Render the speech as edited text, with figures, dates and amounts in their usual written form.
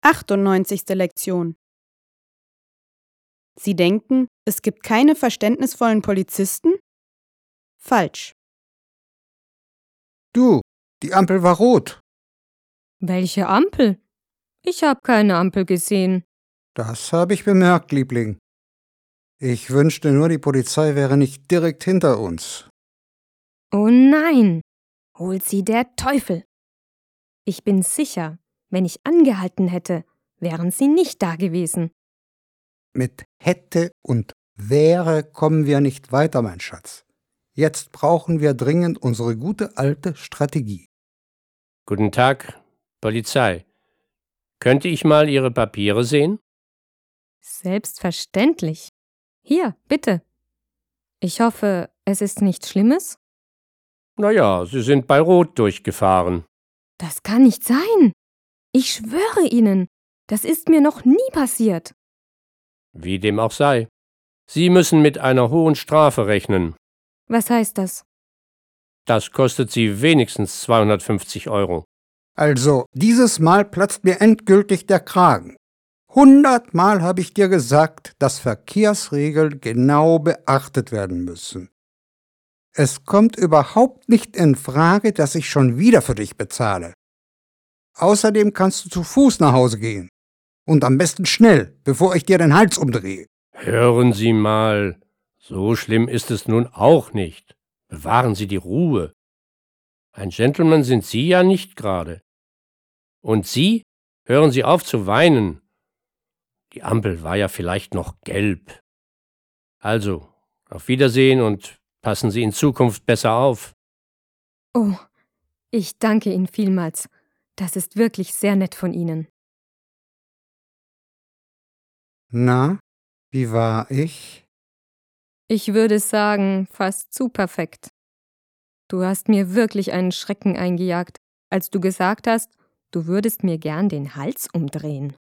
98. Lektion. Sie denken, es gibt keine verständnisvollen Polizisten? Falsch. Du, die Ampel war rot. Welche Ampel? Ich habe keine Ampel gesehen. Das habe ich bemerkt, Liebling. Ich wünschte nur, die Polizei wäre nicht direkt hinter uns. Oh nein, holt sie der Teufel. Ich bin sicher, wenn ich angehalten hätte, wären sie nicht da gewesen. Mit hätte und wäre kommen wir nicht weiter, mein Schatz. Jetzt brauchen wir dringend unsere gute alte Strategie. Guten Tag, Polizei. Könnte ich mal Ihre Papiere sehen? Selbstverständlich. Hier, bitte. Ich hoffe, es ist nichts Schlimmes? Naja, Sie sind bei Rot durchgefahren. Das kann nicht sein. Ich schwöre Ihnen, das ist mir noch nie passiert. Wie dem auch sei. Sie müssen mit einer hohen Strafe rechnen. Was heißt das? Das kostet Sie wenigstens 250 €. Also, dieses Mal platzt mir endgültig der Kragen. 100-mal habe ich dir gesagt, dass Verkehrsregeln genau beachtet werden müssen. Es kommt überhaupt nicht in Frage, dass ich schon wieder für dich bezahle. Außerdem kannst du zu Fuß nach Hause gehen. Und am besten schnell, bevor ich dir den Hals umdrehe. Hören Sie mal, so schlimm ist es nun auch nicht. Bewahren Sie die Ruhe. Ein Gentleman sind Sie ja nicht gerade. Und Sie, hören Sie auf zu weinen. Die Ampel war ja vielleicht noch gelb. Also, auf Wiedersehen und passen Sie in Zukunft besser auf. Oh, ich danke Ihnen vielmals. Das ist wirklich sehr nett von Ihnen. Na, wie war ich? Ich würde sagen, fast zu perfekt. Du hast mir wirklich einen Schrecken eingejagt, als du gesagt hast, du würdest mir gern den Hals umdrehen.